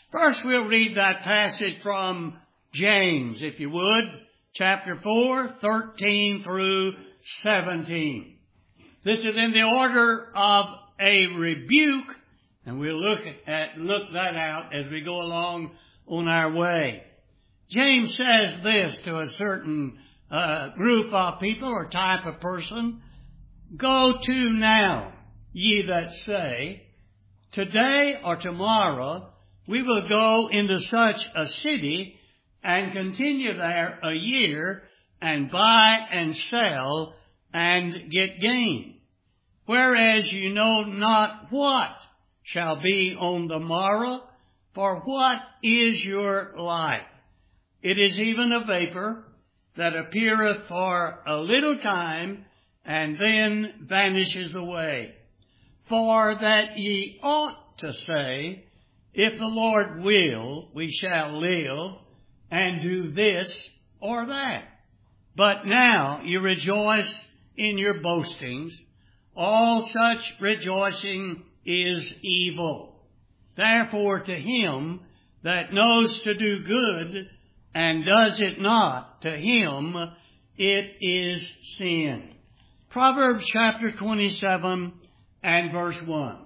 First, we'll read that passage from James, if you would, chapter 4, 13 through 17. This is in the order of a rebuke, and we'll look that out as we go along on our way. James says this to a certain group of people or type of person. Go to now, ye that say, today or tomorrow we will go into such a city and continue there a year and buy and sell and get gain. Whereas you know not what shall be on the morrow, for what is your life? It is even a vapor that appeareth for a little time and then vanishes away. For that ye ought to say, if the Lord will, we shall live and do this or that. But now you rejoice in your boastings. All such rejoicing is evil. Therefore to him that knows to do good and does it not, to him it is sin. Proverbs chapter 27 and verse 1.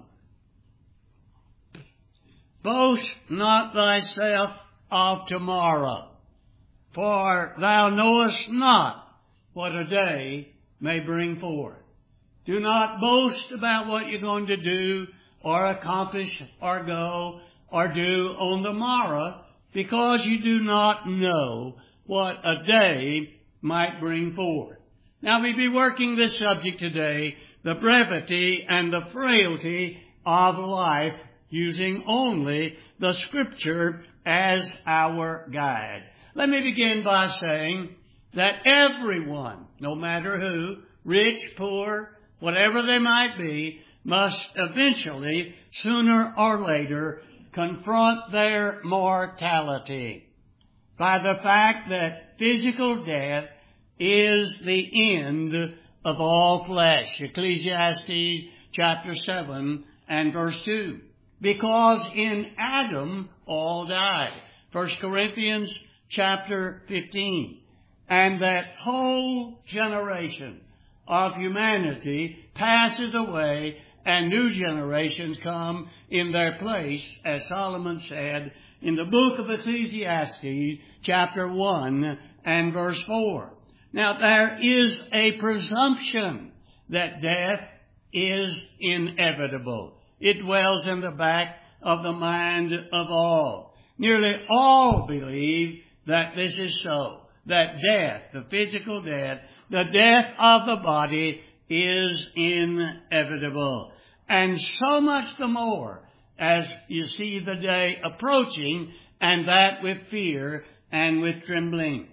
Boast not thyself of tomorrow, for thou knowest not what a day may bring forth. Do not boast about what you're going to do or accomplish or go or do on the morrow, because you do not know what a day might bring forth. Now, we'll be working this subject today, the brevity and the frailty of life, using only the Scripture as our guide. Let me begin by saying that everyone, no matter who, rich, poor, whatever they might be, must eventually, sooner or later, confront their mortality by the fact that physical death is the end of all flesh. Ecclesiastes chapter 7 and verse 2. Because in Adam all died. 1 Corinthians chapter 15. And that whole generation of humanity passes away and new generations come in their place, as Solomon said in the book of Ecclesiastes chapter 1 and verse 4. Now there is a presumption that death is inevitable. It dwells in the back of the mind of all. Nearly all believe that this is so, that death, the physical death, the death of the body is inevitable. And so much the more as you see the day approaching, and that with fear and with trembling.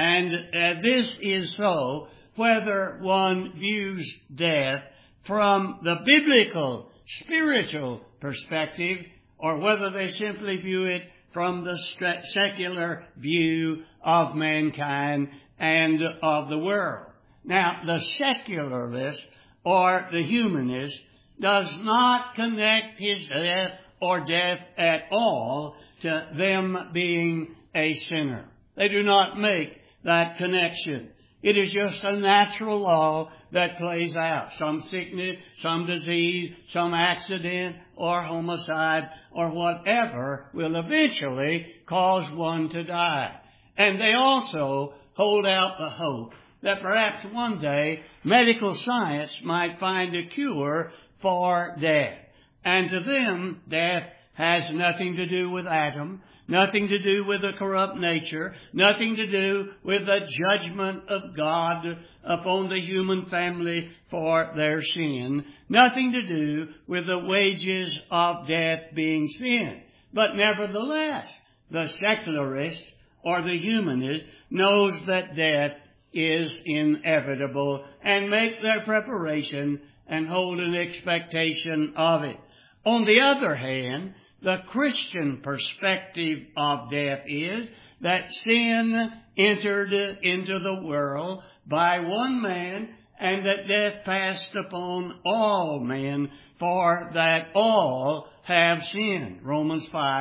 And this is so whether one views death from the biblical, spiritual perspective, or whether they simply view it from the secular view of mankind and of the world. Now, the secularist or the humanist does not connect his death or death at all to them being a sinner. They do not make that connection. It is just a natural law that plays out. Some sickness, some disease, some accident, or homicide, or whatever will eventually cause one to die. And they also hold out the hope that perhaps one day medical science might find a cure for death. And to them, death has nothing to do with Adam, nothing to do with the corrupt nature, nothing to do with the judgment of God upon the human family for their sin, nothing to do with the wages of death being sin. But nevertheless, the secularist or the humanist knows that death is inevitable and make their preparation and hold an expectation of it. On the other hand, the Christian perspective of death is that sin entered into the world by one man, and that death passed upon all men, for that all have sinned. Romans 5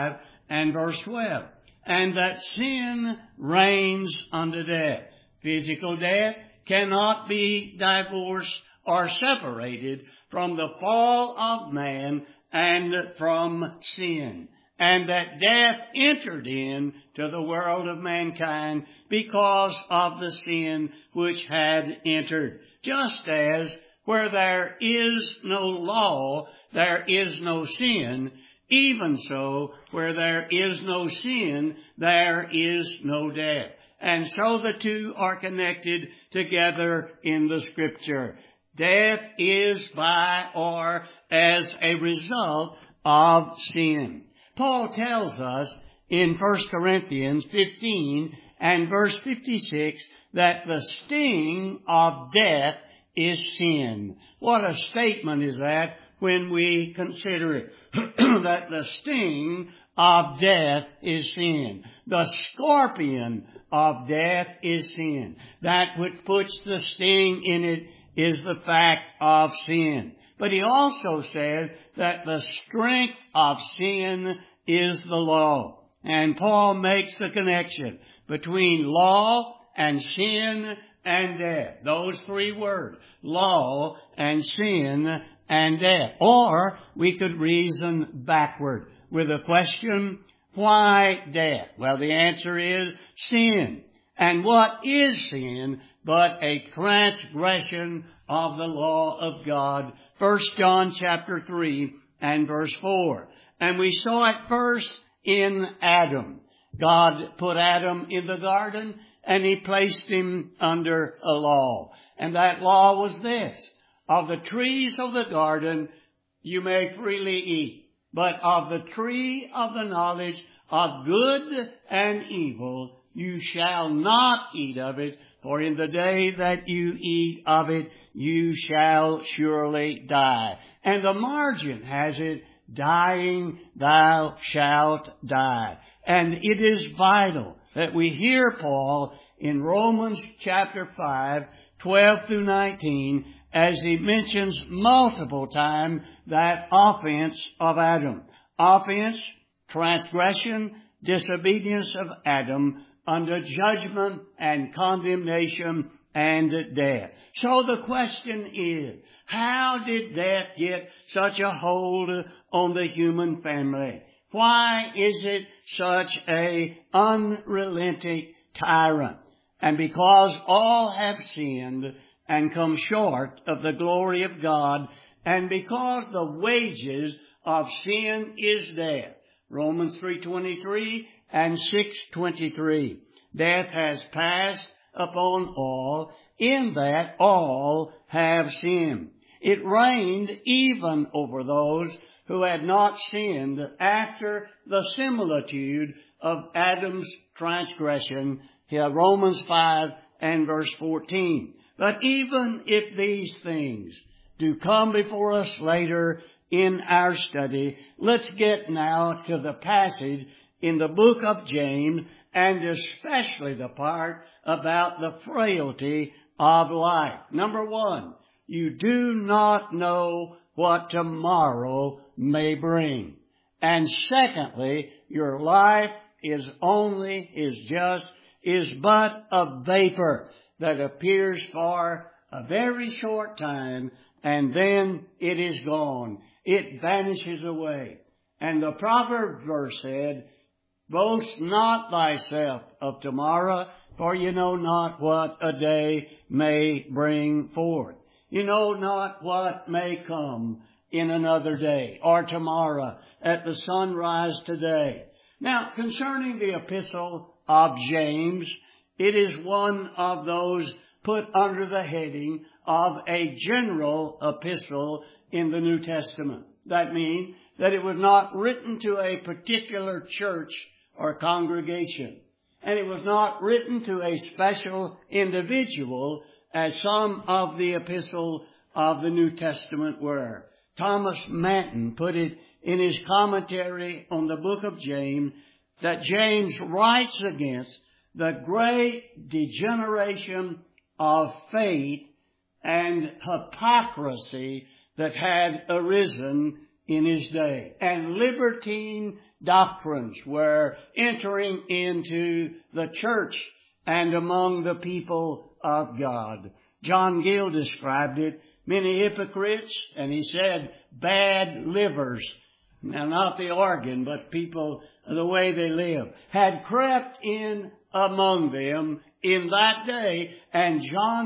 and verse 12. And that sin reigns unto death. Physical death cannot be divorced or separated from the fall of man and from sin. And that death entered into the world of mankind because of the sin which had entered. Just as where there is no law, there is no sin, even so, where there is no sin, there is no death. And so the two are connected together in the Scripture. Death is by or as a result of sin. Paul tells us in 1 Corinthians 15 and verse 56 that the sting of death is sin. What a statement is that when we consider it. That the sting of death is sin. The scorpion of death is sin. That which puts the sting in it is the fact of sin. But he also said that the strength of sin is the law. And Paul makes the connection between law and sin and death. Those three words, law and sin and death. Or we could reason backward with the question, why death? Well, the answer is sin. And what is sin but a transgression of the law of God? 1 John chapter 3 and verse 4. And we saw it first in Adam. God put Adam in the garden and he placed him under a law. And that law was this: of the trees of the garden you may freely eat, but of the tree of the knowledge of good and evil you shall not eat of it, for in the day that you eat of it you shall surely die. And the margin has it, dying thou shalt die. And it is vital that we hear Paul in Romans chapter 5, 12 through 19, as he mentions multiple times that offense of Adam. Offense, transgression, disobedience of Adam under judgment and condemnation and death. So the question is, how did death get such a hold on the human family? Why is it such a unrelenting tyrant? And because all have sinned and come short of the glory of God, and because the wages of sin is death. Romans 3:23 and 6:23. Death has passed upon all, in that all have sinned. It reigned even over those who had not sinned after the similitude of Adam's transgression. Here, Romans 5 and verse 14. But even if these things do come before us later in our study, let's get now to the passage in the book of James, and especially the part about the frailty of life. Number one, you do not know what tomorrow may bring. And secondly, your life is but a vapor that appears for a very short time, and then it is gone. It vanishes away. And the proverb verse said, boast not thyself of tomorrow, for you know not what a day may bring forth. You know not what may come in another day, or tomorrow at the sunrise today. Now, concerning the epistle of James, it is one of those put under the heading of a general epistle in the New Testament. That means that it was not written to a particular church or congregation. And it was not written to a special individual as some of the epistles of the New Testament were. Thomas Manton put it in his commentary on the book of James that James writes against the great degeneration of faith and hypocrisy that had arisen in his day, and libertine doctrines were entering into the church and among the people of God. John Gill described it, many hypocrites, and he said bad livers. Now, not the organ, but people, the way they live, had crept in among them in that day, and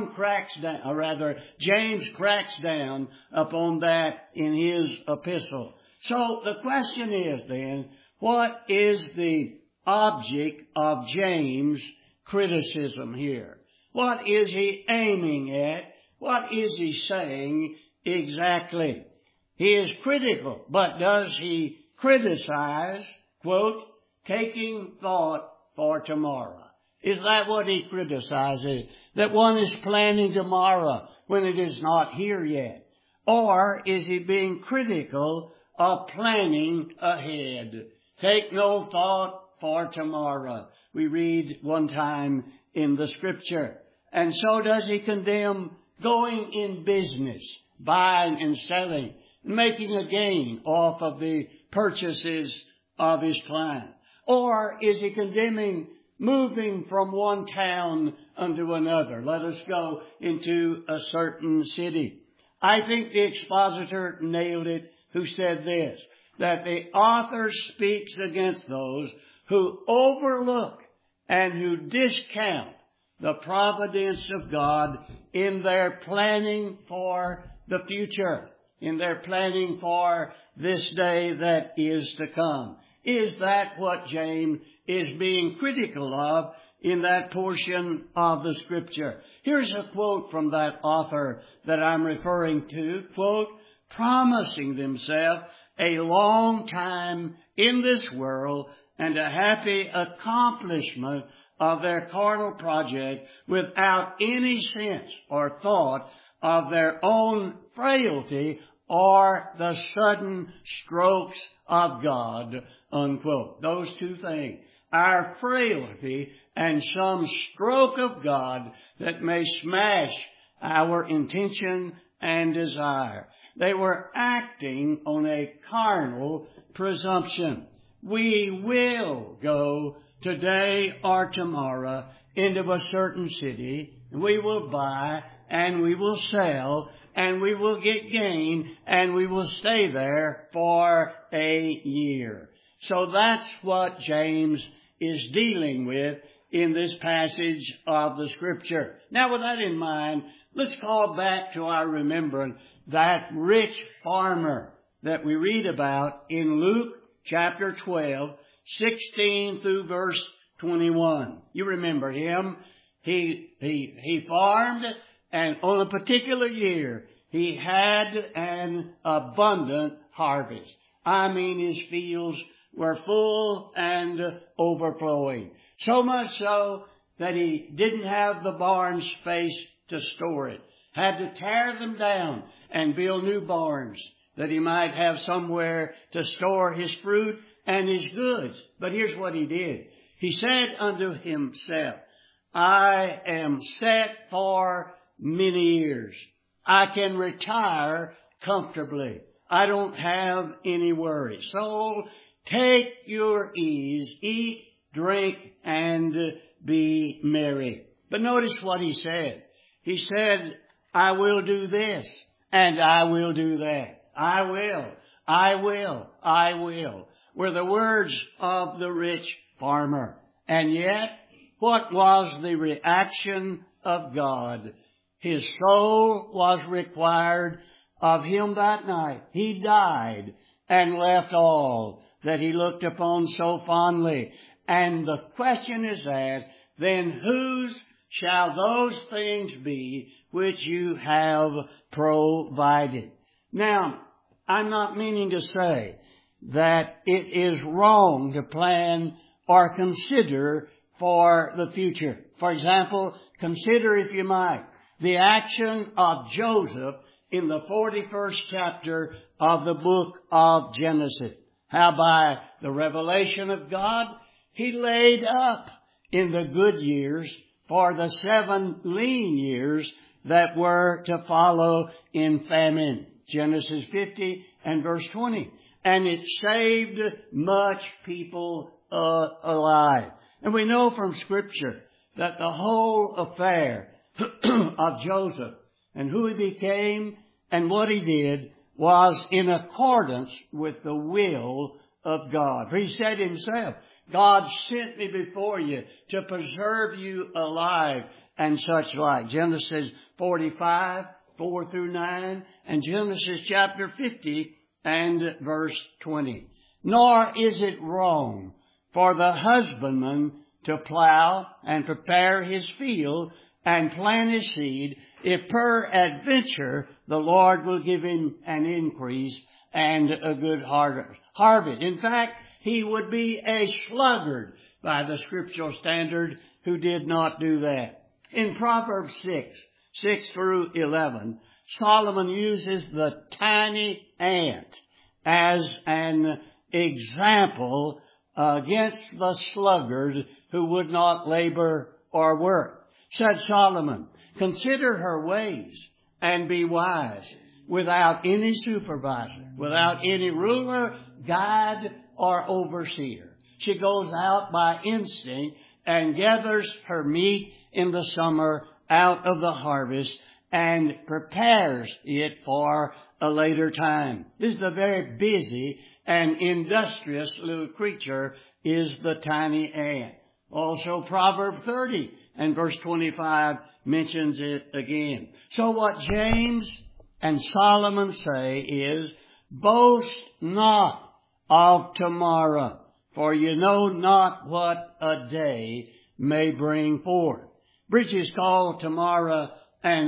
James cracks down upon that in his epistle. So the question is then, what is the object of James' criticism here? What is he aiming at? What is he saying exactly? He is critical, but does he criticize, quote, taking thought for tomorrow? Is that what he criticizes? That one is planning tomorrow when it is not here yet? Or is he being critical of planning ahead? Take no thought for tomorrow, we read one time in the Scripture. And so does he condemn going in business, buying and selling, making a gain off of the purchases of his client? Or is he condemning moving from one town unto another? Let us go into a certain city. I think the expositor nailed it who said this, that the author speaks against those who overlook and who discount the providence of God in their planning for the future, in their planning for this day that is to come. Is that what James is being critical of in that portion of the Scripture? Here's a quote from that author that I'm referring to, quote, promising themselves a long time in this world and a happy accomplishment of their carnal project without any sense or thought of their own frailty or the sudden strokes of God, unquote. Those two things. Our frailty and some stroke of God that may smash our intention and desire. They were acting on a carnal presumption. We will go today or tomorrow into a certain city. We will buy and we will sell and we will get gain and we will stay there for a year. So that's what James is dealing with in this passage of the Scripture. Now, with that in mind, let's call back to our remembrance that rich farmer that we read about in Luke chapter 12, 16 through verse 21. You remember him. He farmed, and on a particular year, he had an abundant harvest. I mean, his fields were full and overflowing. So much so that he didn't have the barn space to store it. Had to tear them down and build new barns that he might have somewhere to store his fruit and his goods. But here's what he did. He said unto himself, I am set for many years. I can retire comfortably. I don't have any worry. So take your ease, eat, drink, and be merry. But notice what he said. He said, I will do this, and I will do that. I will, were the words of the rich farmer. And yet, what was the reaction of God? His soul was required of him that night. He died and left all that he looked upon so fondly. And the question is asked, then whose shall those things be which you have provided? Now, I'm not meaning to say that it is wrong to plan or consider for the future. For example, consider, if you might, the action of Joseph in the 41st chapter of the book of Genesis. How by the revelation of God, he laid up in the good years for the 7 lean years that were to follow in famine. Genesis 50 and verse 20. and it saved much people alive. And we know from Scripture that the whole affair of Joseph and who he became and what he did was in accordance with the will of God. For he said himself, God sent me before you to preserve you alive and such like. Genesis 45, 4 through 9, and Genesis chapter 50 and verse 20. Nor is it wrong for the husbandman to plow and prepare his field and plant his seed, if peradventure the Lord will give him an increase and a good harvest. In fact, he would be a sluggard by the scriptural standard who did not do that. In Proverbs 6 through 11, Solomon uses the tiny ant as an example against the sluggard who would not labor or work. Said Solomon, consider her ways and be wise, without any supervisor, without any ruler, guide, or overseer. She goes out by instinct and gathers her meat in the summer out of the harvest and prepares it for a later time. This is a very busy and industrious little creature, is the tiny ant. Also, Proverb 30 and verse 25 mentions it again. So what James and Solomon say is, boast not of tomorrow, for you know not what a day may bring forth. Bridges call tomorrow an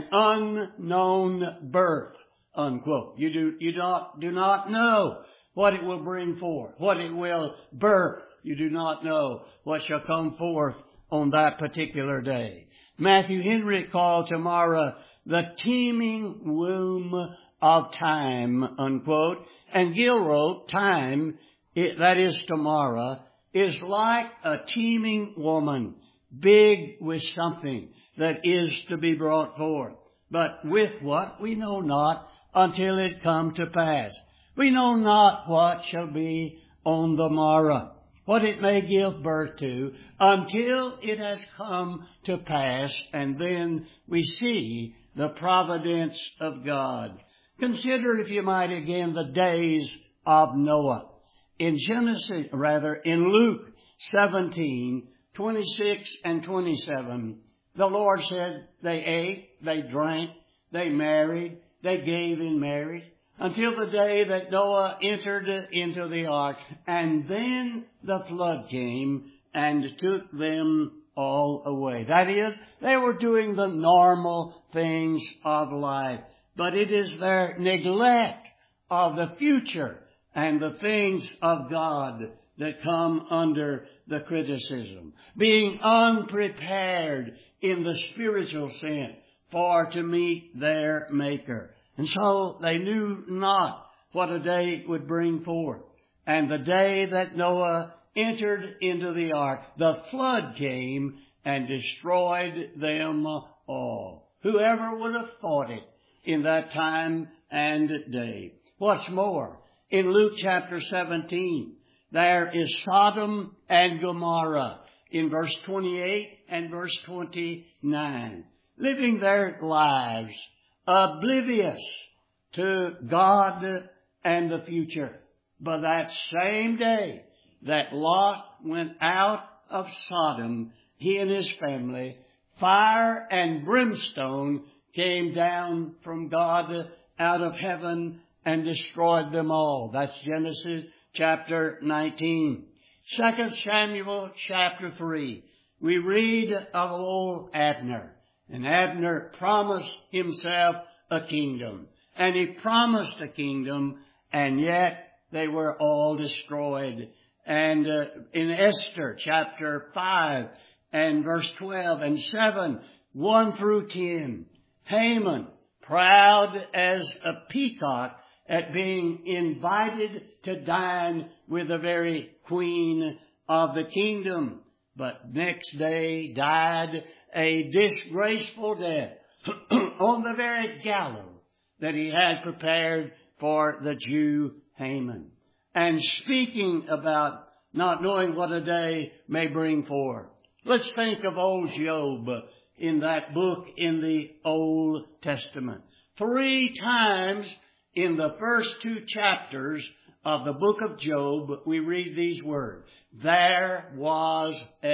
unknown birth, unquote. You do not know what it will bring forth, what it will birth. You do not know what shall come forth on that particular day. Matthew Henry called tomorrow the teeming womb of time, unquote. And Gill wrote, time, that is tomorrow, is like a teeming woman, big with something that is to be brought forth. But with what? We know not until it come to pass. We know not what shall be on the morrow, what it may give birth to, until it has come to pass, and then we see the providence of God. Consider, if you might, again, the days of Noah. In Luke 17, 26 and 27, the Lord said they ate, they drank, they married, they gave in marriage, until the day that Noah entered into the ark, and then the flood came and took them all away. That is, they were doing the normal things of life, but it is their neglect of the future and the things of God that come under the criticism. Being unprepared in the spiritual sense for to meet their Maker. And so they knew not what a day would bring forth. And the day that Noah entered into the ark, the flood came and destroyed them all. Whoever would have thought it in that time and day. What's more, in Luke chapter 17, there is Sodom and Gomorrah in verse 28 and verse 29, living their lives oblivious to God and the future. But that same day that Lot went out of Sodom, he and his family, fire and brimstone came down from God out of heaven and destroyed them all. That's Genesis chapter 19. 2 Samuel chapter 3. We read of old Abner. And Abner promised himself a kingdom. And he promised a kingdom, and yet they were all destroyed. And in Esther chapter 5 and verse 12 and 7, 1 through 10, Haman, proud as a peacock at being invited to dine with the very queen of the kingdom, but next day died a disgraceful death on the very gallows that he had prepared for the Jew Haman. and speaking about not knowing what a day may bring forth. Let's think of old Job in that book in the Old Testament. 3 times in the first 2 chapters of the book of Job, we read these words: there was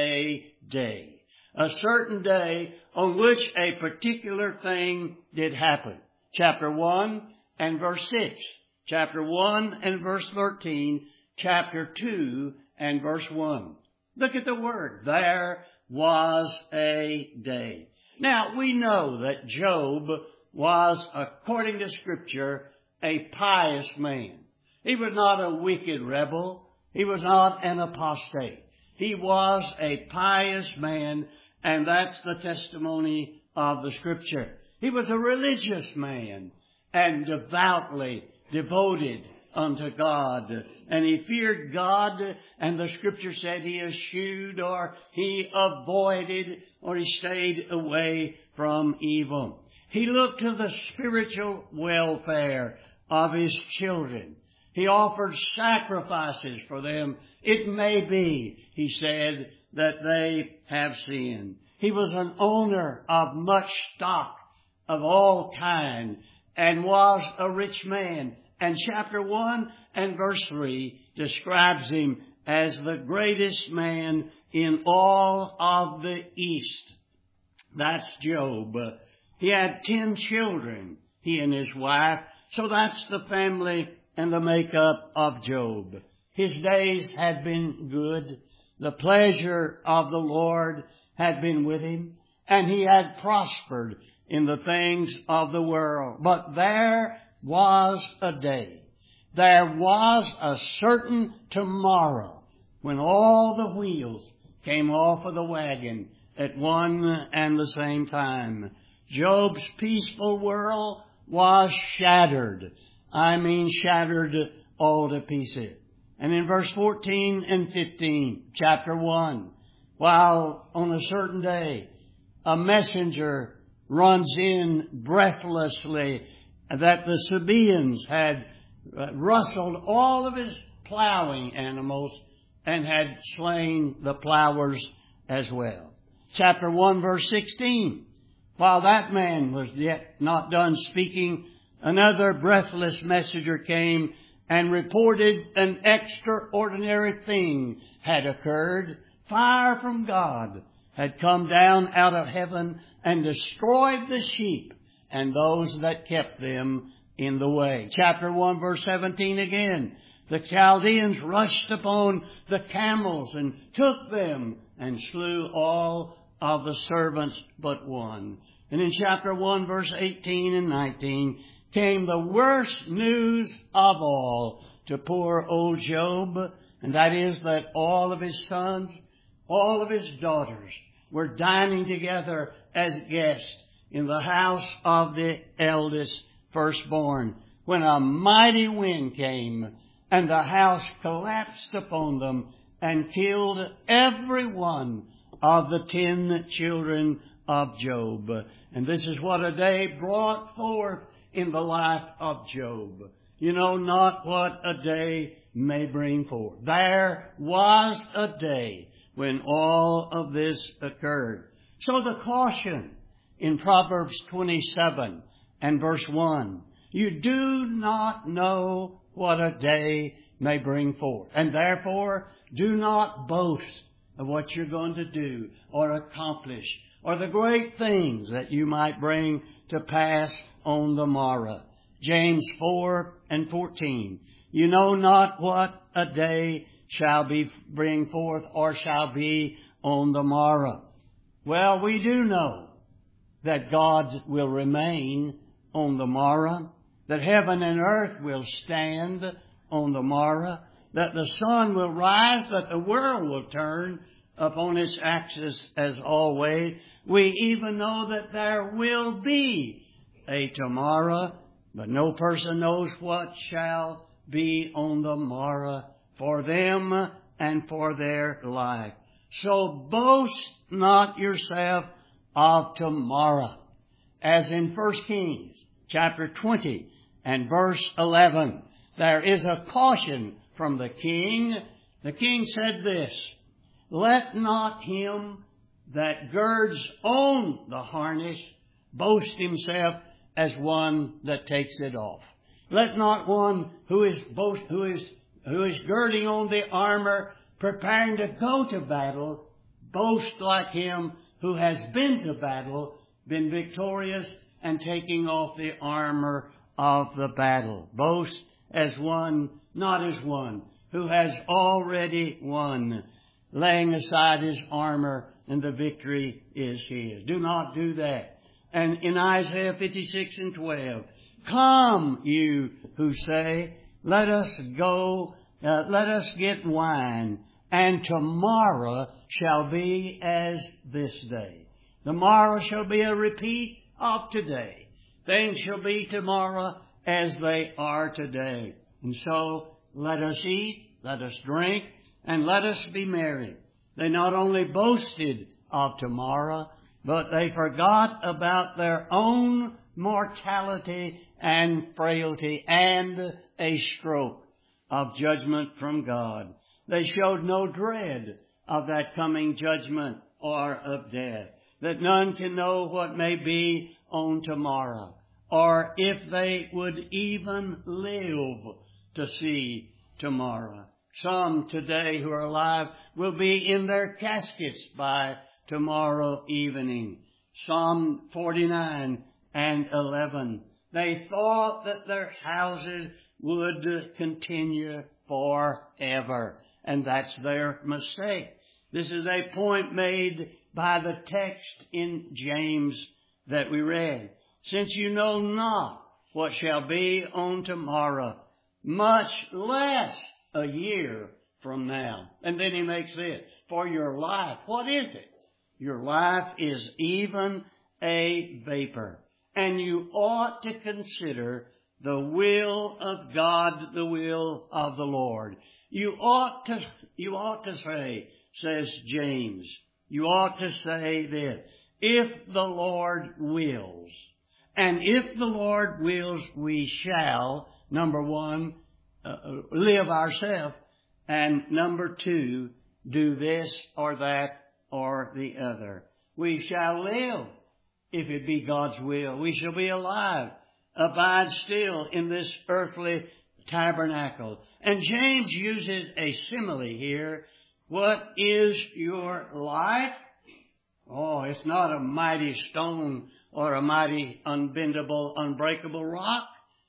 a day. A certain day on which a particular thing did happen. Chapter 1 and verse 6. Chapter 1 and verse 13. Chapter 2 and verse 1. Look at the word. There was a day. Now, we know that Job was, according to Scripture, a pious man. He was not a wicked rebel. He was not an apostate. He was a pious man, and that's the testimony of the Scripture. He was a religious man and devoutly devoted unto God. And he feared God, and the Scripture said he eschewed, or he avoided, or he stayed away from evil. He looked to the spiritual welfare of his children. He offered sacrifices for them. It may be, he said, that they have sinned. He was an owner of much stock of all kind and was a rich man. And chapter 1 and verse 3 describes him as the greatest man in all of the East. That's Job. He had 10 children, he and his wife. So that's the family and the makeup of Job. His days had been good. The pleasure of the Lord had been with him, and he had prospered in the things of the world. But there was a day. There was a certain tomorrow when all the wheels came off of the wagon at one and the same time. Job's peaceful world was shattered. I mean shattered all to pieces. And in verse 14 and 15, chapter 1, while on a certain day a messenger runs in breathlessly that the Sabaeans had rustled all of his plowing animals and had slain the plowers as well. Chapter 1, verse 16, while that man was yet not done speaking, another breathless messenger came and reported an extraordinary thing had occurred. Fire from God had come down out of heaven and destroyed the sheep and those that kept them in the way. Chapter 1, verse 17 again. The Chaldeans rushed upon the camels and took them and slew all of the servants but one. And in chapter 1, verse 18 and 19, came the worst news of all to poor old Job, and that is that all of his sons, all of his daughters were dining together as guests in the house of the eldest firstborn, when a mighty wind came and the house collapsed upon them and killed every one of the 10 children of Job. And this is what a day brought forth in the life of Job. You know not what a day may bring forth. There was a day when all of this occurred. So the caution in Proverbs 27 and verse 1, you do not know what a day may bring forth. And therefore, do not boast of what you're going to do or accomplish or the great things that you might bring to pass on the morrow. James 4 and 14. You know not what a day shall bring forth or shall be on the morrow. Well, we do know that God will remain on the morrow, that heaven and earth will stand on the morrow, that the sun will rise, that the world will turn upon its axis as always. We even know that there will be a tomorrow, but no person knows what shall be on the morrow for them and for their life. So boast not yourself of tomorrow. As in 1 Kings chapter 20 and verse 11, there is a caution from the king. The king said this, "Let not him that girds on the harness boast himself as one that takes it off. Let not one who is girding on the armor, preparing to go to battle, boast like him who has been to battle, been victorious, and taking off the armor of the battle. Boast as one, not as one, who has already won, laying aside his armor, and the victory is his." Do not do that. And in Isaiah 56:12, "Come, you who say, let us go, let us get wine, and tomorrow shall be as this day." The morrow shall be a repeat of today. Things shall be tomorrow as they are today. And so let us eat, let us drink, and let us be merry. They not only boasted of tomorrow, but they forgot about their own mortality and frailty and a stroke of judgment from God. They showed no dread of that coming judgment or of death, that none can know what may be on tomorrow, or if they would even live to see tomorrow. Some today who are alive will be in their caskets by tomorrow evening. Psalm 49:11. They thought that their houses would continue forever, and that's their mistake. This is a point made by the text in James that we read. "Since you know not what shall be on tomorrow, much less a year from now." And then he makes this, "For your life," what is it? Your life is even a vapor. And you ought to consider the will of God, the will of the Lord. You ought to say, says James, you ought to say this, "If the Lord wills." And if the Lord wills, we shall, number one, live ourselves, and number two, do this or that or the other. We shall live if it be God's will. We shall be alive, abide still in this earthly tabernacle. And James uses a simile here. What is your life? Oh, it's not a mighty stone or a mighty unbendable, unbreakable rock.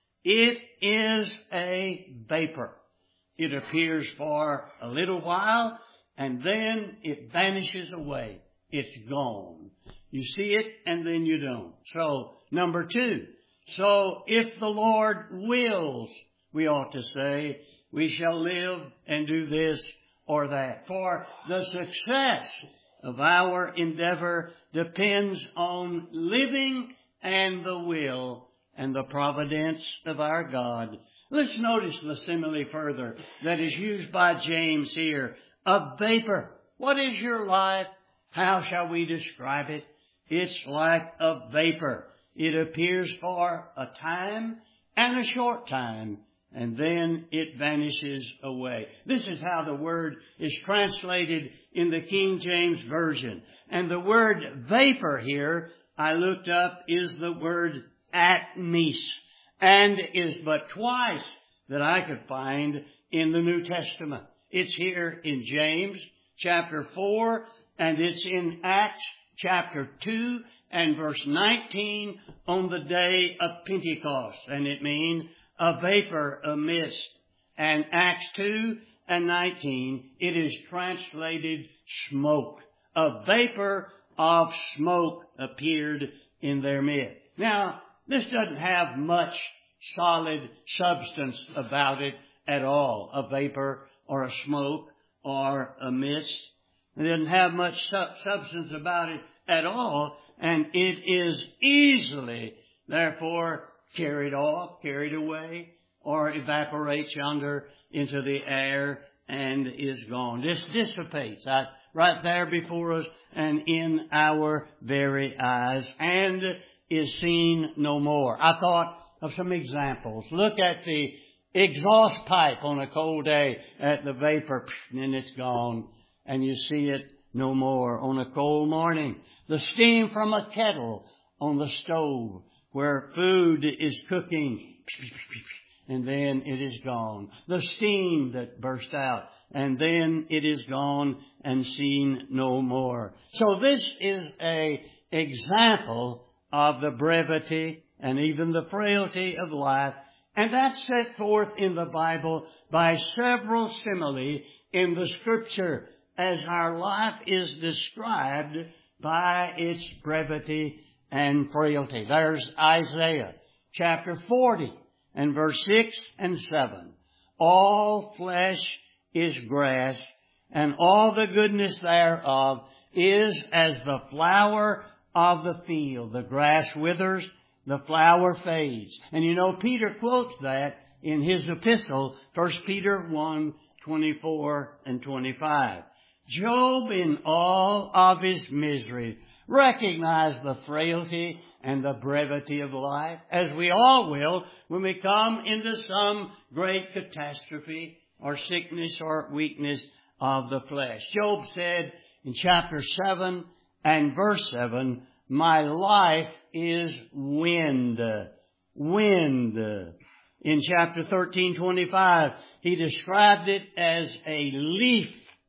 It is a vapor. It appears for a little while, and then it vanishes away. It's gone. You see it, and then you don't. So, number two. So, if the Lord wills, we ought to say, we shall live and do this or that. For the success of our endeavor depends on living and the will and the providence of our God. Let's notice the simile further that is used by James here. A vapor. What is your life? How shall we describe it? It's like a vapor. It appears for a time and a short time, and then it vanishes away. This is how the word is translated in the King James Version. And the word vapor here, I looked up, is the word atmes, and is but twice that I could find in the New Testament. It's here in James chapter 4, and it's in Acts chapter 2 and verse 19 on the day of Pentecost. And it means a vapor, a mist. And Acts 2 and 19, it is translated smoke. A vapor of smoke appeared in their midst. Now, this doesn't have much solid substance about it at all. A vapor or a smoke or a mist. It doesn't have much substance about it at all. And it is easily, therefore, carried off, carried away, or evaporates yonder into the air and is gone. This dissipates right there before us and in our very eyes and is seen no more. I thought of some examples. Look at the exhaust pipe on a cold day at the vapor, and then it's gone, and you see it no more. On a cold morning, the steam from a kettle on the stove where food is cooking, and then it is gone. The steam that burst out, and then it is gone and seen no more. So this is an example of the brevity and even the frailty of life. And that's set forth in the Bible by several simile in the Scripture as our life is described by its brevity and frailty. There's Isaiah chapter 40 and verse 6 and 7. All flesh is grass, and all the goodness thereof is as the flower of the field. The grass withers, the flower fades. And you know, Peter quotes that in his epistle, 1 Peter 1:24 and 25. Job, in all of his misery, recognized the frailty and the brevity of life, as we all will when we come into some great catastrophe or sickness or weakness of the flesh. Job said in chapter 7 and verse 7, my life is wind. Wind. In chapter 13:25, he described it as a leaf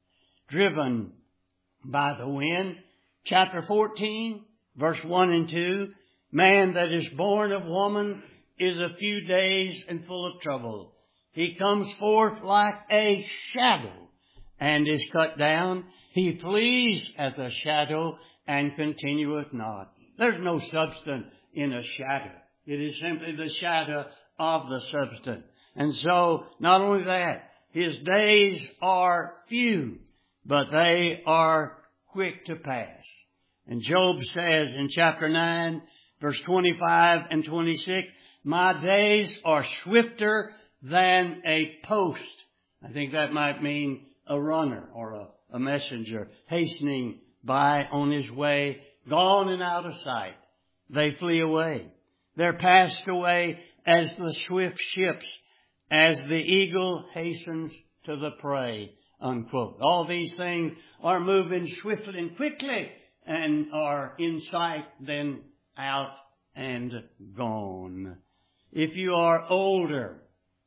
driven by the wind. Chapter 14, verse 1 and 2, man that is born of woman is a few days and full of trouble. He comes forth like a shadow and is cut down. He flees as a shadow and continueth not. There's no substance in a shadow. It is simply the shadow of the substance. And so, not only that, his days are few, but they are quick to pass. And Job says in chapter 9, verse 25 and 26, my days are swifter than a post. I think that might mean a runner or a messenger hastening by on his way, gone and out of sight. They flee away. They're passed away as the swift ships, as the eagle hastens to the prey, unquote. All these things are moving swiftly and quickly and are in sight, then out and gone. If you are older,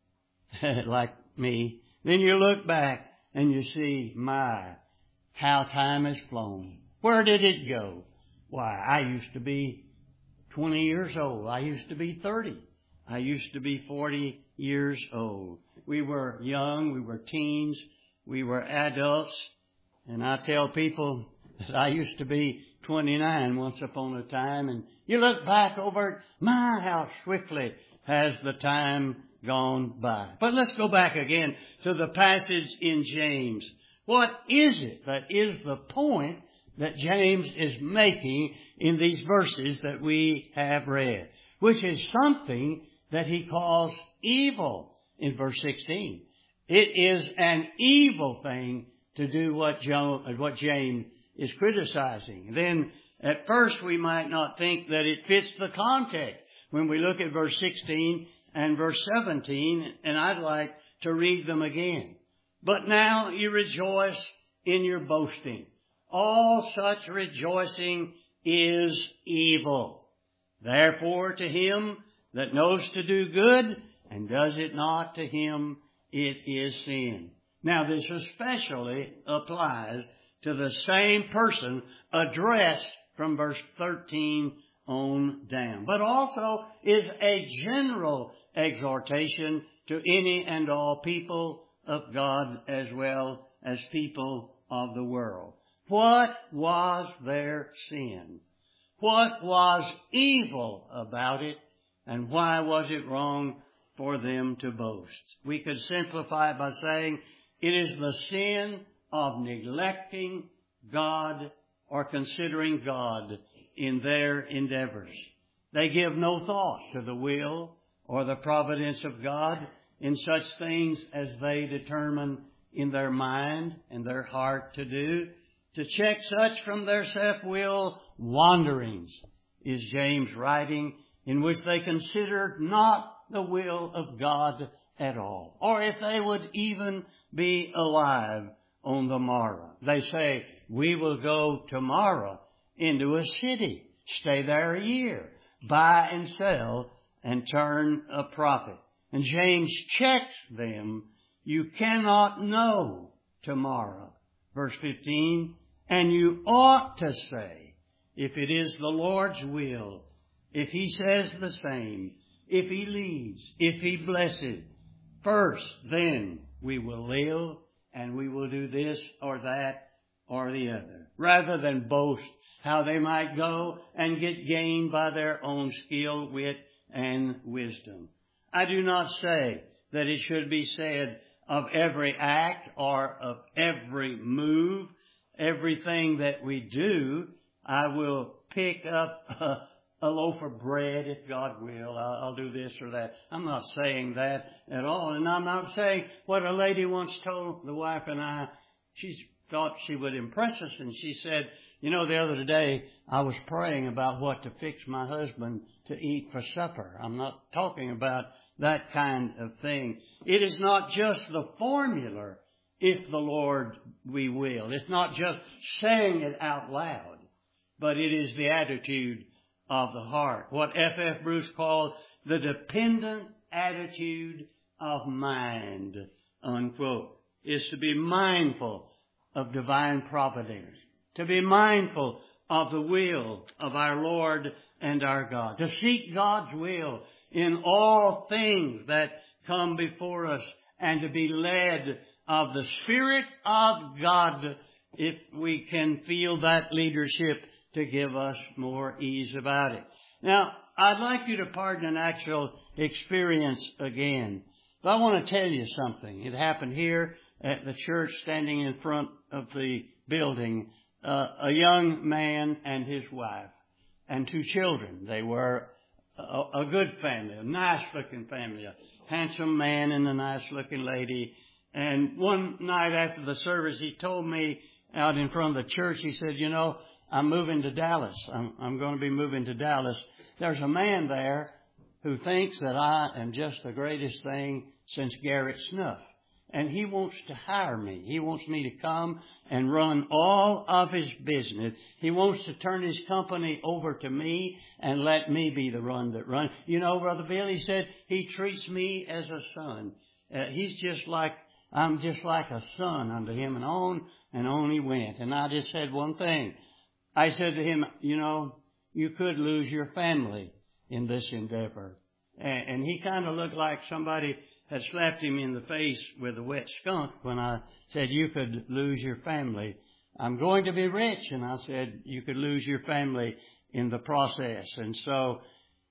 like me, then you look back and you see, my, how time has flown. Where did it go? Why, I used to be 20 years old. I used to be 30. I used to be 40 years old. We were young. We were teens. We were adults. And I tell people that I used to be 29 once upon a time. And you look back over it, my, how swiftly has the time gone by. But let's go back again to the passage in James. What is it that is the point that James is making in these verses that we have read? Which is something that he calls evil in verse 16. It is an evil thing to do what James is criticizing. Then at first we might not think that it fits the context when we look at verse 16 and verse 17, and I'd like to read them again. But now you rejoice in your boasting. All such rejoicing is evil. Therefore to him that knows to do good and does it not, to him it is sin. Now this especially applies to the same person addressed from verse 13 on down, but also is a general exhortation to any and all people of God as well as people of the world. What was their sin? What was evil about it? And why was it wrong for them to boast? We could simplify it by saying it is the sin of neglecting God or considering God in their endeavors. They give no thought to the will or the providence of God in such things as they determine in their mind and their heart to do. To check such from their self-will wanderings is James writing, in which they consider not the will of God at all, or if they would even be alive on the morrow. They say, we will go tomorrow into a city, stay there a year, buy and sell, and turn a profit. And James checks them, you cannot know tomorrow. Verse 15, and you ought to say, if it is the Lord's will, if He says the same, if He leads, if He blesses, first then we will live and we will do this or that or the other, rather than boast how they might go and get gain by their own skill, wit, and wisdom. I do not say that it should be said of every act or of every move, everything that we do. I will pick up a loaf of bread if God will. I'll do this or that. I'm not saying that at all. And I'm not saying what a lady once told the wife and I. She thought she would impress us, and she said, you know, the other day I was praying about what to fix my husband to eat for supper. I'm not talking about that kind of thing. It is not just the formula, if the Lord we will. It's not just saying it out loud, but it is the attitude of the heart. What F.F. Bruce called the dependent attitude of mind, unquote, is to be mindful of divine providence, to be mindful of the will of our Lord and our God, to seek God's will in all things that come before us, and to be led of the Spirit of God if we can feel that leadership to give us more ease about it. Now, I'd like you to pardon an actual experience again. But I want to tell you something. It happened here at the church, standing in front of the building. A young man and his wife and 2 children. They were a good family, a nice-looking family, a handsome man and a nice-looking lady. And one night after the service, he told me out in front of the church, he said, you know, I'm moving to Dallas. I'm going to be moving to Dallas. There's a man there who thinks that I am just the greatest thing since Garrett Snuff. And he wants to hire me. He wants me to come and run all of his business. He wants to turn his company over to me and let me be the one that runs. You know, Brother Bill, he said, he treats me as a son. I'm just like a son unto him, and on he went. And I just said one thing. I said to him, you know, you could lose your family in this endeavor. And he kind of looked like somebody had slapped him in the face with a wet skunk when I said, you could lose your family. I'm going to be rich. And I said, you could lose your family in the process. And so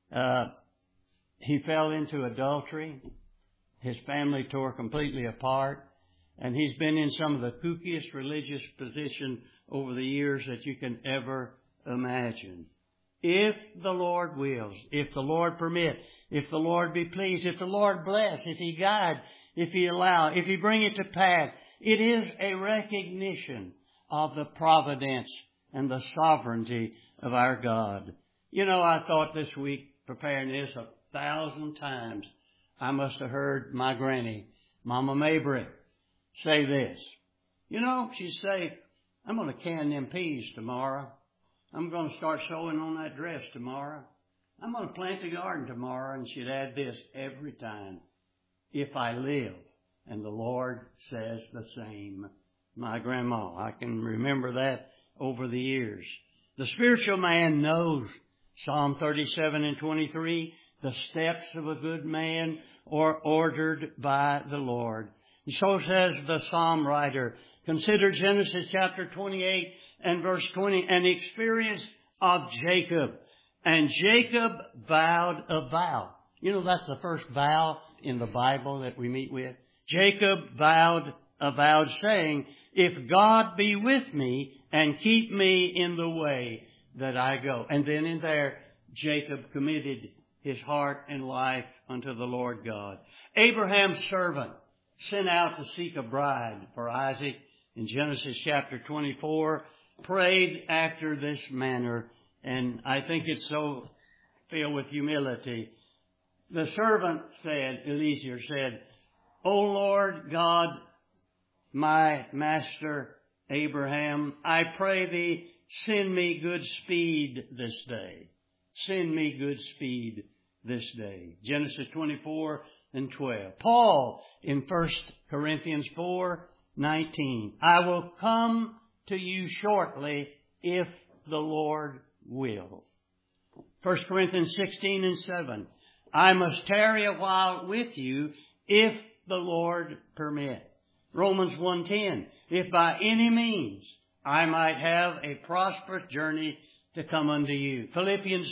he fell into adultery. His family tore completely apart. And he's been in some of the kookiest religious position over the years that you can ever imagine. If the Lord wills, if the Lord permit, if the Lord be pleased, if the Lord bless, if He guide, if He allow, if He bring it to pass, it is a recognition of the providence and the sovereignty of our God. You know, I thought this week, preparing this 1,000 times, I must have heard my granny, Mama Mabry, say this. You know, she'd say, I'm going to can them peas tomorrow. I'm going to start sewing on that dress tomorrow. I'm going to plant the garden tomorrow. And she'd add this every time. If I live, and the Lord says the same. My grandma, I can remember that over the years. The spiritual man knows Psalm 37 and 23, the steps of a good man are ordered by the Lord. And so says the psalm writer. Consider Genesis chapter 28 and verse 20, an experience of Jacob. And Jacob vowed a vow. You know, that's the first vow in the Bible that we meet with. Jacob vowed a vow saying, if God be with me and keep me in the way that I go. And then in there, Jacob committed his heart and life unto the Lord God. Abraham's servant sent out to seek a bride for Isaac in Genesis chapter 24, prayed after this manner, and I think it's so filled with humility. The servant said, Eliezer said, O Lord God, my master Abraham, I pray thee, send me good speed this day. Send me good speed this day. Genesis 24:12. Paul in 1 Corinthians 4:19. I will come to you shortly if the Lord will. 1 Corinthians 16:7. I must tarry a while with you if the Lord permit. Romans 1:10. If by any means I might have a prosperous journey to come unto you. Philippians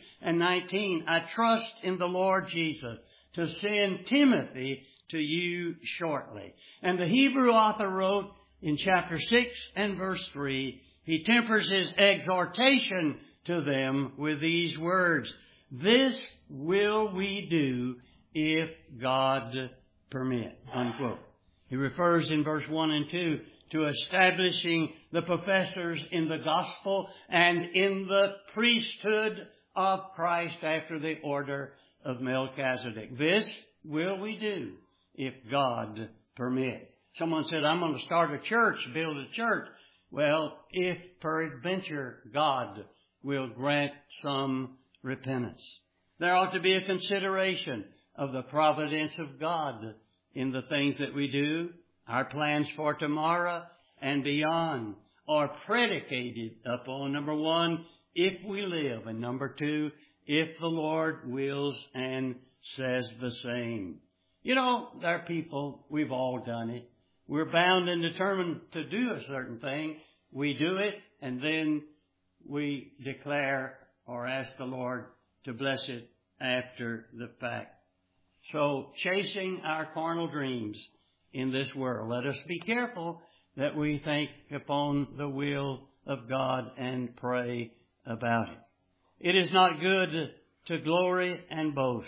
2:19. I trust in the Lord Jesus to send Timothy to you shortly. And the Hebrew author wrote in chapter 6 and verse 3, he tempers his exhortation to them with these words, this will we do if God permit, unquote. He refers in verse 1 and 2 to establishing the professors in the gospel and in the priesthood of Christ after the order of Melchizedek. This will we do if God permit. Someone said, I'm going to start a church, build a church. Well, if peradventure God will grant some repentance. There ought to be a consideration of the providence of God in the things that we do. Our plans for tomorrow and beyond are predicated upon, number one, if we live, and number two, if the Lord wills and says the same. You know, there are people, we've all done it. We're bound and determined to do a certain thing. We do it, and then we declare or ask the Lord to bless it after the fact. So, chasing our carnal dreams in this world, let us be careful that we think upon the will of God and pray about it. It is not good to glory and boast,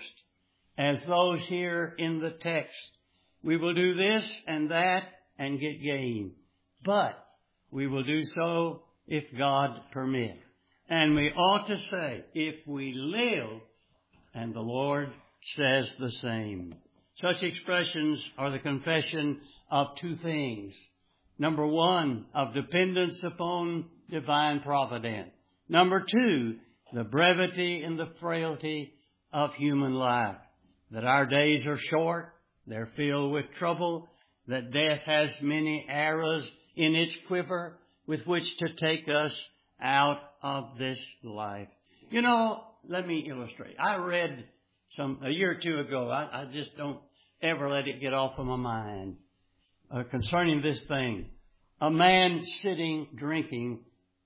as those here in the text. We will do this and that and get gain, but we will do so if God permit. And we ought to say, if we live, and the Lord says the same. Such expressions are the confession of two things. Number one, of dependence upon divine providence. Number two, the brevity and the frailty of human life. That our days are short, they're filled with trouble, that death has many arrows in its quiver with which to take us out of this life. You know, let me illustrate. I read a year or two ago, I just don't ever let it get off of my mind, concerning this thing. A man sitting drinking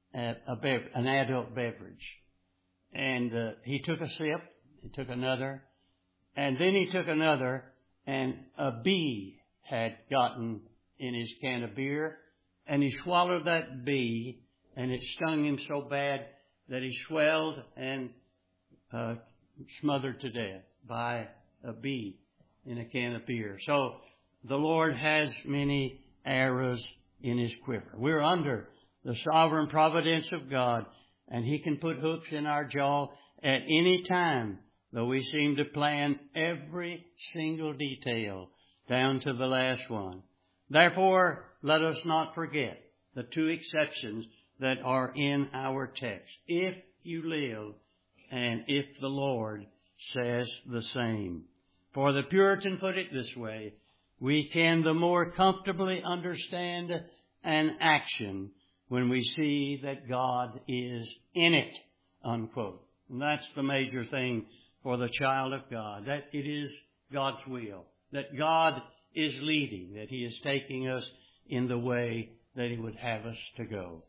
an adult beverage. And he took a sip, he took another, and then he took another, and a bee had gotten in his can of beer, and he swallowed that bee, and it stung him so bad that he swelled and smothered to death by a bee in a can of beer. So the Lord has many arrows in His quiver. We're under the sovereign providence of God, and He can put hooks in our jaw at any time, though we seem to plan every single detail down to the last one. Therefore, let us not forget the two exceptions that are in our text. If you live, and if the Lord says the same. For the Puritan put it this way, we can the more comfortably understand an action when we see that God is in it, unquote. And that's the major thing for the child of God, that it is God's will, that God is leading, that He is taking us in the way that He would have us to go.